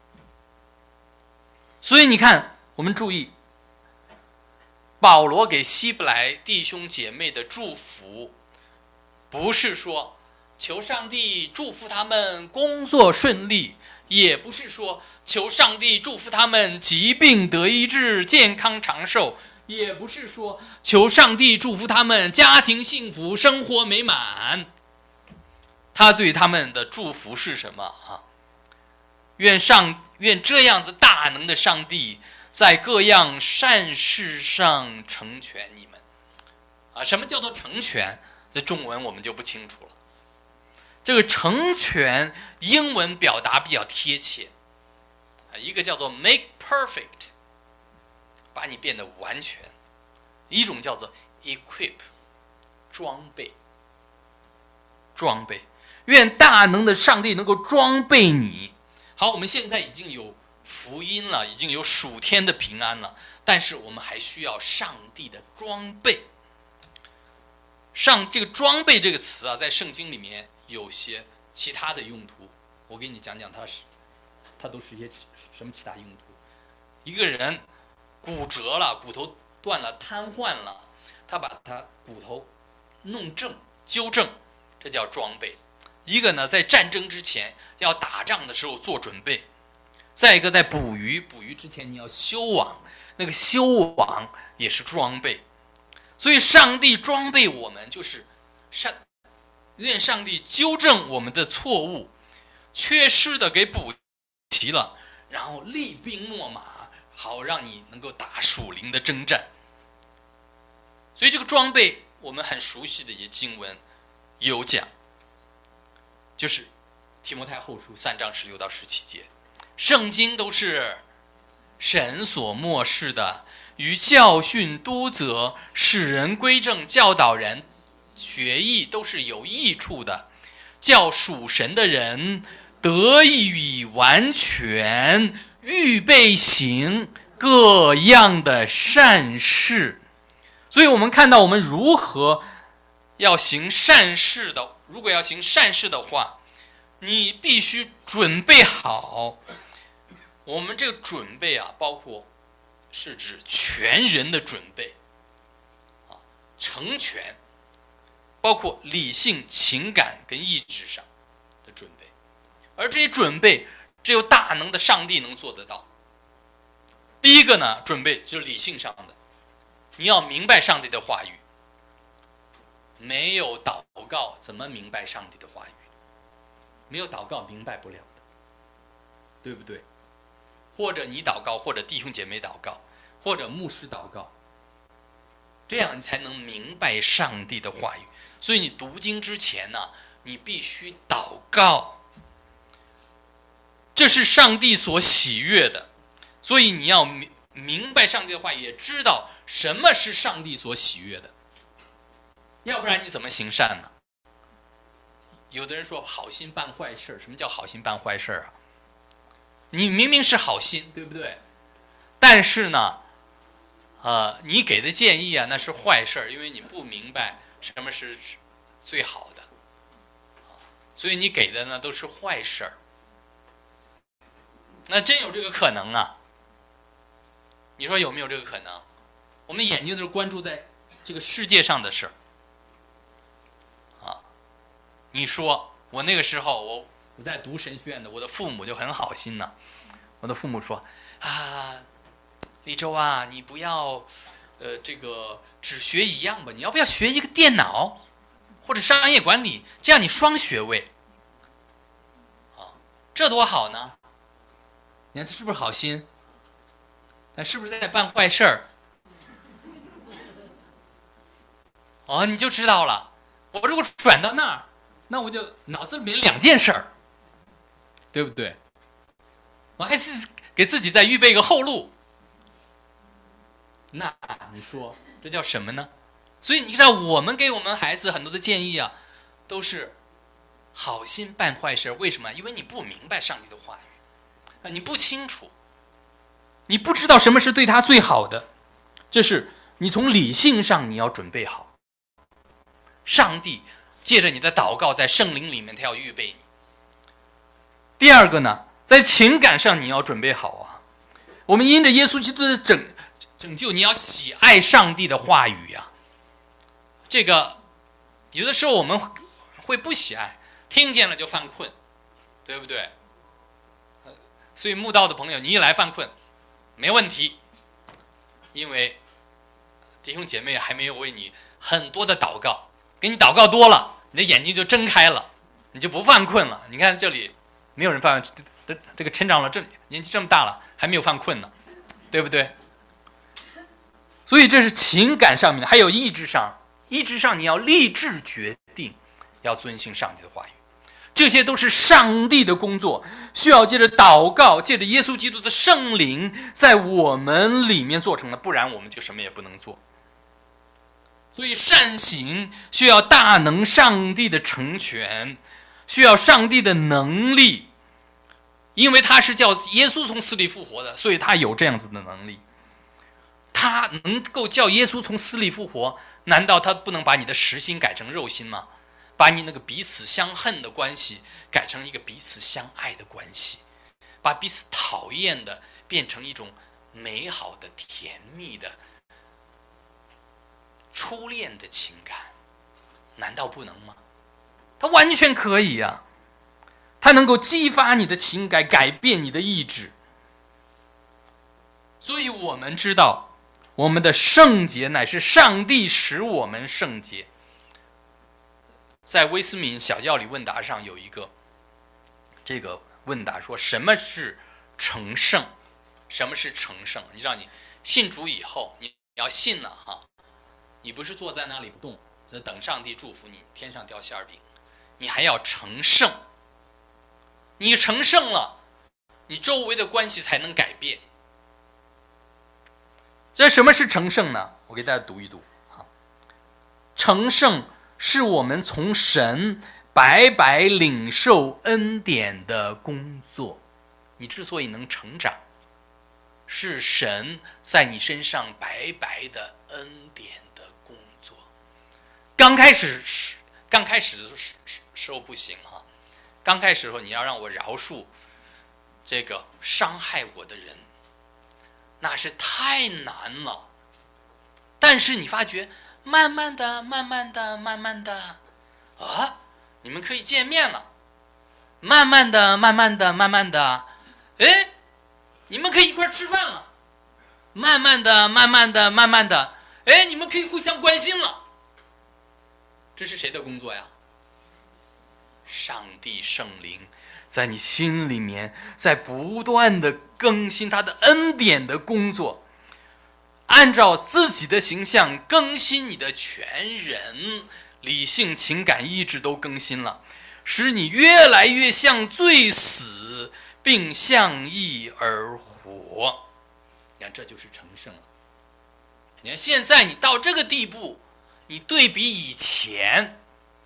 所以你看，我们注意保罗给希伯来弟兄姐妹的祝福，不是说求上帝祝福他们工作顺利，也不是说求上帝祝福他们疾病得医治、健康长寿，也不是说求上帝祝福他们家庭幸福、生活美满。他对他们的祝福是什么啊？愿这样子大能的上帝在各样善事上成全你们。什么叫做成全？这中文我们就不清楚了。这个成全英文表达比较贴切，一个叫做 make perfect， 把你变得完全；一种叫做 equip， 装备。愿大能的上帝能够装备你。好，我们现在已经有福音了，已经有属天的平安了，但是我们还需要上帝的装备。这个装备这个词啊，在圣经里面有些其他的用途，我给你讲讲它都是一些什么其他用途。一个人骨折了，骨头断了，瘫痪了，他把他骨头弄正纠正，这叫装备。一个呢，在战争之前要打仗的时候做准备。再一个，在捕鱼之前你要修网，那个修网也是装备。所以上帝装备我们，就是愿上帝纠正我们的错误，缺失的给补齐了，然后厉兵秣马，好让你能够打属灵的征战。所以这个装备我们很熟悉的一些经文有讲，就是提摩太后书3章16到17节，圣经都是神所默示的，于教训、督责、使人归正、教导人学义，都是有益处的，叫属神的人得以完全，预备行各样的善事。所以我们看到我们如何要行善事的，如果要行善事的话，你必须准备好。我们这个准备啊，包括是指全人的准备，成全，包括理性、情感跟意志上的准备。而这些准备只有大能的上帝能做得到。第一个呢，准备就是理性上的，你要明白上帝的话语。没有祷告怎么明白上帝的话语？没有祷告明白不了的，对不对？或者你祷告，或者弟兄姐妹祷告，或者牧师祷告，这样你才能明白上帝的话语。所以你读经之前呢，你必须祷告，这是上帝所喜悦的。所以你要明白上帝的话语，也知道什么是上帝所喜悦的，要不然你怎么行善呢？有的人说好心办坏事，什么叫好心办坏事啊？你明明是好心，对不对？但是呢，你给的建议啊，那是坏事，因为你不明白什么是最好的，所以你给的呢都是坏事。那真有这个可能啊？你说有没有这个可能？我们眼睛都是关注在这个世界上的事啊。你说我那个时候我在读神学院的，我的父母就很好心呢。我的父母说啊，立周啊，你不要这个只学一样吧，你要不要学一个电脑或者商业管理，这样你双学位啊，这多好呢！你看他是不是好心？但是不是在办坏事儿？哦，你就知道了。我如果转到那儿，那我就脑子里面两件事儿，对不对？我还是给自己再预备一个后路。那你说这叫什么呢？所以你知道，我们给我们孩子很多的建议啊，都是好心办坏事。为什么？因为你不明白上帝的话语，你不清楚，你不知道什么是对他最好的。这是你从理性上你要准备好。上帝借着你的祷告，在圣灵里面他要预备你。第二个呢，在情感上你要准备好啊。我们因着耶稣基督的拯救，你要喜爱上帝的话语呀。这个有的时候我们会不喜爱，听见了就犯困，对不对？所以慕道的朋友，你一来犯困没问题，因为弟兄姐妹还没有为你很多的祷告，给你祷告多了，你的眼睛就睁开了，你就不犯困了。你看这里没有人犯，这个成长了，年纪这么大了还没有犯困呢，对不对？所以这是情感上面的，还有意志上你要立志决定要遵行上帝的话语，这些都是上帝的工作，需要借着祷告，借着耶稣基督的圣灵在我们里面做成的，不然我们就什么也不能做。所以善行需要大能上帝的成全，需要上帝的能力，因为他是叫耶稣从死里复活的，所以他有这样子的能力。他能够叫耶稣从死里复活，难道他不能把你的实心改成肉心吗？把你那个彼此相恨的关系改成一个彼此相爱的关系，把彼此讨厌的变成一种美好的甜蜜的初恋的情感，难道不能吗？他完全可以呀，他能够激发你的情感，改变你的意志。所以我们知道，我们的圣洁乃是上帝使我们圣洁。在威斯敏小教理问答上有一个这个问答说，什么是成圣？什么是成圣？你知道，你信主以后，你要信了哈，你不是坐在那里不动，等上帝祝福你，天上掉馅饼，你还要成圣。你成圣了，你周围的关系才能改变。这什么是成圣呢？我给大家读一读。成圣是我们从神白白领受恩典的工作。你之所以能成长，是神在你身上白白的恩典的工作。刚开始的时候不行哈，刚开始的时候你要让我饶恕这个伤害我的人，那是太难了。但是你发觉慢慢的啊，你们可以见面了，慢慢的哎，你们可以一块吃饭了。慢慢的，哎，你们可以互相关心了。这是谁的工作呀？上帝圣灵在你心里面，在不断的更新他的恩典的工作，按照自己的形象更新你的全人，理性、情感、意志都更新了，使你越来越像罪死，并向义而活。你看，这就是成圣了。你看，现在你到这个地步，你对比以前，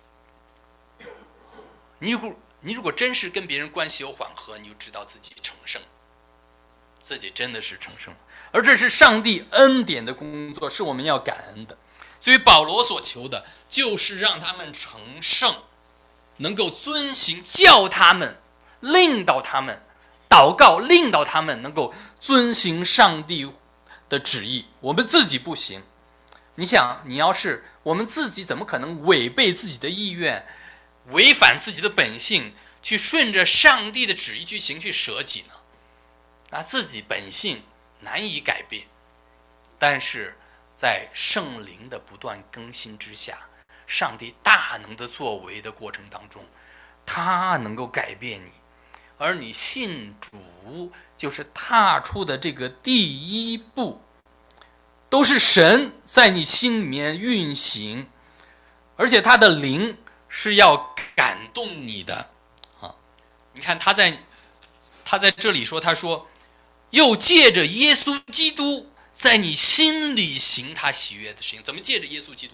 你如果真是跟别人关系有缓和，你就知道自己成圣，自己真的是成圣。而这是上帝恩典的工作，是我们要感恩的。所以保罗所求的就是让他们成圣，能够遵行，叫他们，令到他们祷告，令到他们能够遵行上帝的旨意。我们自己不行，你想，你要是我们自己，怎么可能违背自己的意愿，违反自己的本性，去顺着上帝的旨意去行，去舍己呢？那自己本性难以改变，但是在圣灵的不断更新之下，上帝大能的作为的过程当中，他能够改变你，而你信主就是踏出的这个第一步，都是神在你心里面运行，而且他的灵是要感动你的啊！你看他在这里说，他说又借着耶稣基督在你心里行他喜悦的事情。怎么借着耶稣基督？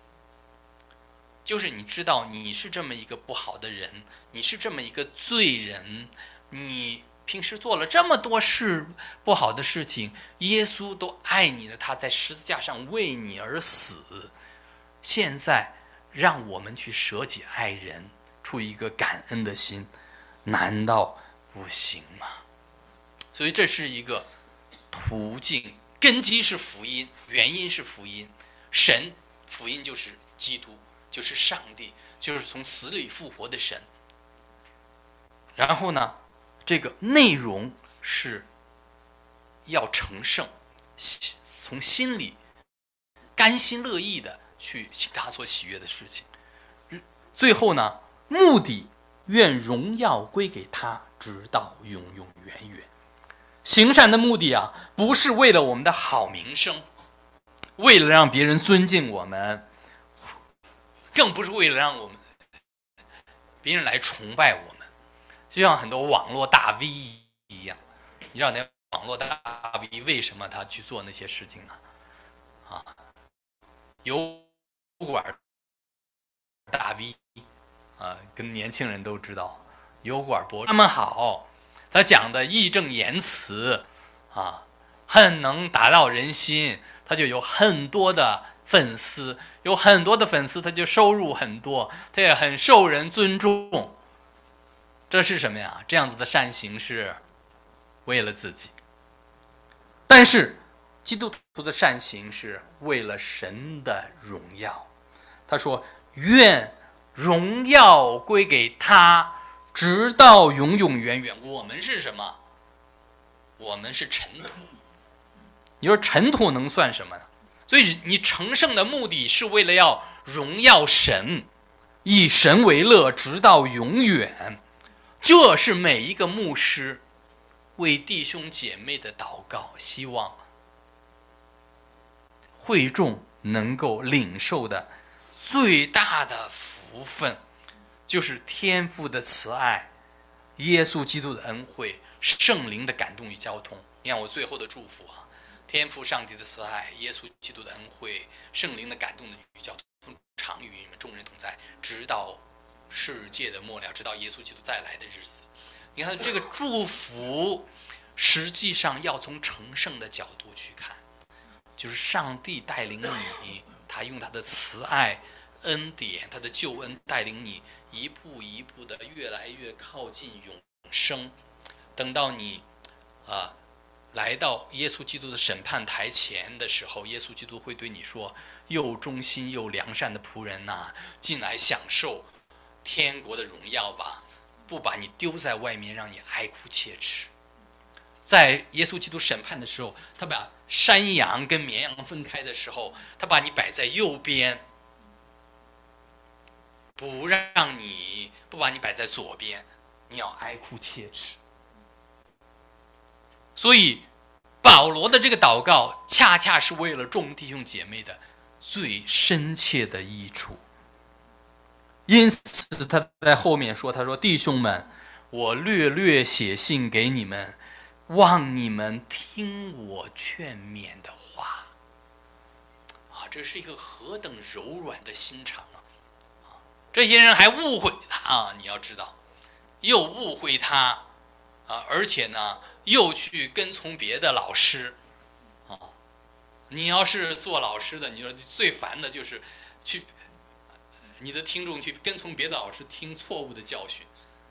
就是你知道你是这么一个不好的人，你是这么一个罪人，你平时做了这么多不好的事情，耶稣都爱你的，他在十字架上为你而死。现在让我们去舍己爱人，出于一个感恩的心，难道不行吗？所以这是一个途径，根基是福音，原因是福音，神，福音就是基督，就是上帝，就是从死里复活的神。然后呢，这个内容是要成圣，从心里甘心乐意的去行他所喜悦的事情。最后呢，目的愿荣耀归给他，直到永永远远。行善的目的啊，不是为了我们的好名声，为了让别人尊敬我们，更不是为了让别人来崇拜我们。就像很多网络大 V 一样，你知道那网络大 V 为什么他去做那些事情呢？油管大 V 跟年轻人都知道，油管博主他们好，他讲的义正言辞很能打到人心，他就有很多的粉丝，有很多的粉丝，他就收入很多，他也很受人尊重。这是什么呀？这样子的善行是为了自己，但是基督徒的善行是为了神的荣耀。他说愿荣耀归给他，直到永永远远。我们是什么？我们是尘土。你说尘土能算什么呢？所以你成圣的目的是为了要荣耀神，以神为乐，直到永远。这是每一个牧师为弟兄姐妹的祷告，希望会众能够领受的最大的福分，就是天父的慈爱，耶稣基督的恩惠，圣灵的感动与交通。你看我最后的祝福天父上帝的慈爱，耶稣基督的恩惠，圣灵的感动与交通，常与你们众人同在，直到世界的末了，直到耶稣基督再来的日子。你看这个祝福实际上要从成圣的角度去看，就是上帝带领你，他用他的慈爱恩典，他的救恩带领你一步一步的越来越靠近永生。等到你来到耶稣基督的审判台前的时候，耶稣基督会对你说，又忠心又良善的仆人进来享受天国的荣耀吧，不把你丢在外面，让你哀哭切齿。 在耶稣基督审判的时候，他把山羊跟绵羊分开的时候，他把你摆在右边，不把你摆在左边，你要哀哭切齿。所以保罗的这个祷告恰恰是为了众弟兄姐妹的最深切的益处。因此他在后面说，他说弟兄们，我略写信给你们，望你们听我劝勉的话。这是一个何等柔软的心肠啊！这些人还误会他你要知道，又误会他而且呢，又去跟从别的老师你要是做老师的，你说最烦的就是去你的听众去跟从别的老师听错误的教训。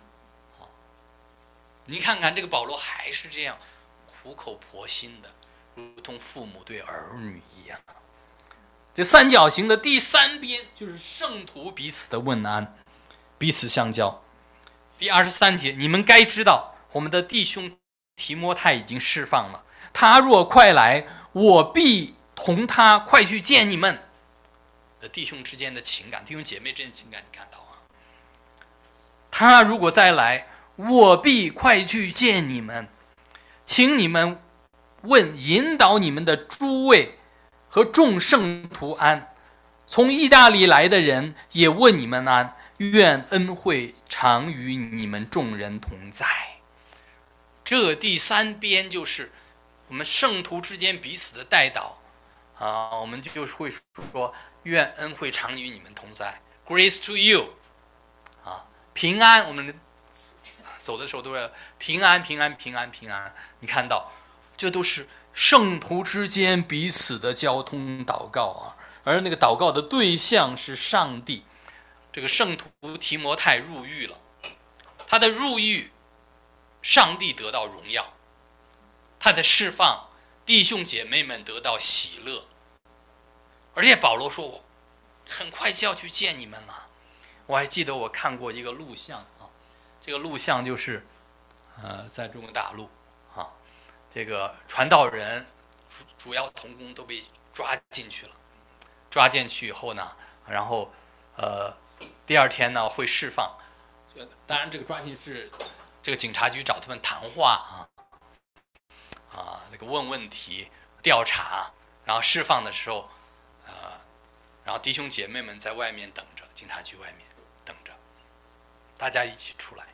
你看看这个保罗还是这样苦口婆心的，如同父母对儿女一样。这三角形的第三边就是圣徒彼此的问安，彼此相交。第23节，你们该知道，我们的弟兄提摩太已经释放了，他若快来，我必同他快去见你们。弟兄之间的情感，弟兄姐妹之间的情感，你看到他如果再来，我必快去见你们，请你们引导你们的诸位和众圣徒安。从意大利来的人也问你们安，愿恩惠常与你们众人同在。这第三边就是我们圣徒之间彼此的代祷我们就会说，愿恩惠常与你们同在 ，Grace to you 平安。我们走的时候都是平安平安平安平安。你看到，这都是圣徒之间彼此的交通祷告而那个祷告的对象是上帝。这个圣徒提摩太入狱了，他的入狱，上帝得到荣耀；他的释放，弟兄姐妹们得到喜乐。而且保罗说，我很快就要去见你们了。我还记得我看过一个录像这个录像就是在中国大陆这个传道人主要同工都被抓进去了。抓进去以后呢，然后第二天呢会释放。当然这个抓进是这个警察局找他们谈话那个问问题调查，然后释放的时候然后弟兄姐妹们在外面等着，警察局外面等着，大家一起出来。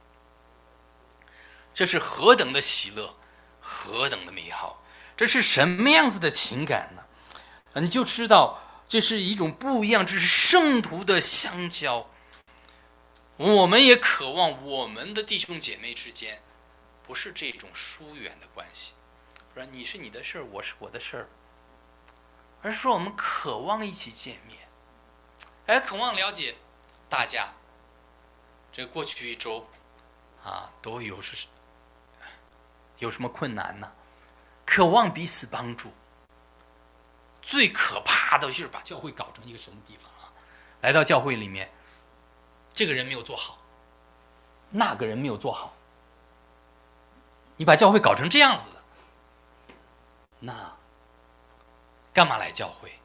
这是何等的喜乐，何等的美好，这是什么样子的情感呢？你就知道这是一种不一样，这是圣徒的相交。我们也渴望我们的弟兄姐妹之间不是这种疏远的关系，不然你是你的事儿，我是我的事儿，而是说我们渴望一起见面，渴望了解大家这过去一周都有什么困难呢？渴望彼此帮助。最可怕的就是把教会搞成一个什么地方来到教会里面，这个人没有做好，那个人没有做好，你把教会搞成这样子的，那干嘛来教会？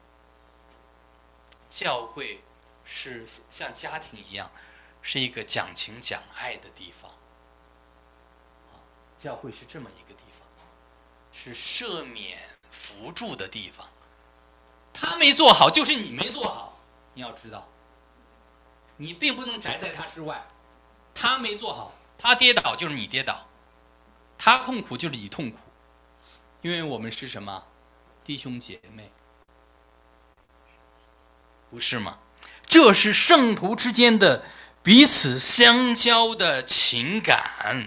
教会是像家庭一样，是一个讲情讲爱的地方。教会是这么一个地方，是赦免扶助的地方。他没做好，就是你没做好，你要知道，你并不能宅在他之外。他没做好，他跌倒就是你跌倒，他痛苦就是你痛苦，因为我们是什么？弟兄姐妹，不是吗？这是圣徒之间的彼此相交的情感，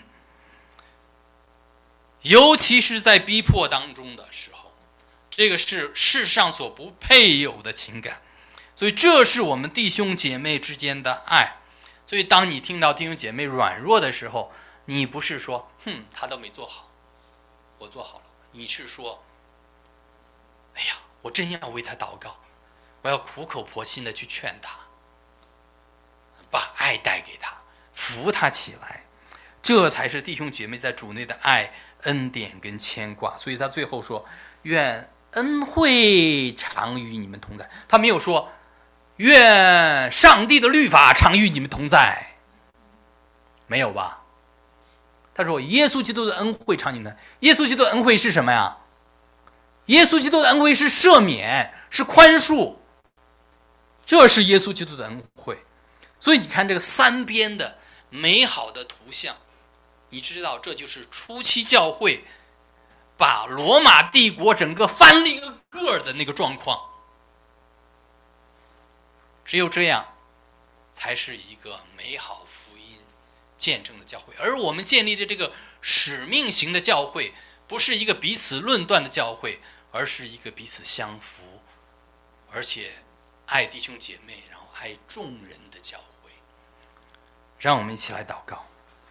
尤其是在逼迫当中的时候，这个是世上所不配有的情感。所以这是我们弟兄姐妹之间的爱。所以当你听到弟兄姐妹软弱的时候，你不是说他都没做好，我做好了，你是说哎呀，我真要为他祷告，我要苦口婆心的去劝他，把爱带给他，扶他起来。这才是弟兄姐妹在主内的爱恩典跟牵挂。所以他最后说，愿恩惠常与你们同在。他没有说愿上帝的律法常与你们同在，没有吧？他说耶稣基督的恩惠常与你们。耶稣基督的恩惠是什么呀？耶稣基督的恩惠是赦免，是宽恕，这是耶稣基督的恩惠。所以你看这个三边的美好的图像，你知道这就是初期教会把罗马帝国整个翻了一个个的那个状况。只有这样才是一个美好福音见证的教会。而我们建立的这个使命型的教会，不是一个彼此论断的教会，而是一个彼此相扶，而且爱弟兄姐妹，然后爱众人的教会。让我们一起来祷告。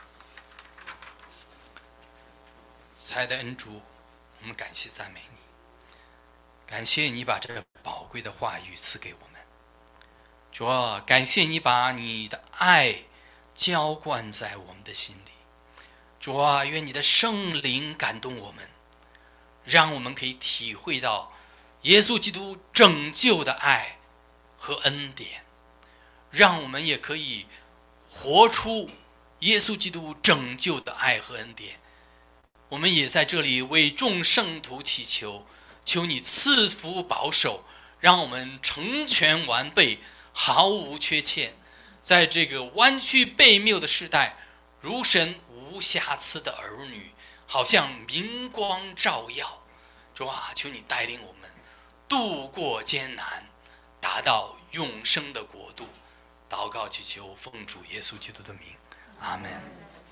慈爱的恩主，我们感谢赞美你，感谢你把这宝贵的话语赐给我们。主啊，感谢你把你的爱浇灌在我们的心里。主啊，愿你的圣灵感动我们，让我们可以体会到耶稣基督拯救的爱和恩典，让我们也可以活出耶稣基督拯救的爱和恩典。我们也在这里为众圣徒祈求，求你赐福保守，让我们成全完备，毫无缺欠，在这个弯曲悖谬的时代，如神无瑕疵的儿女，好像明光照耀。主啊，求你带领我们度过艰难，达到永生的国度。祷告祈求，奉主耶稣基督的名，阿们。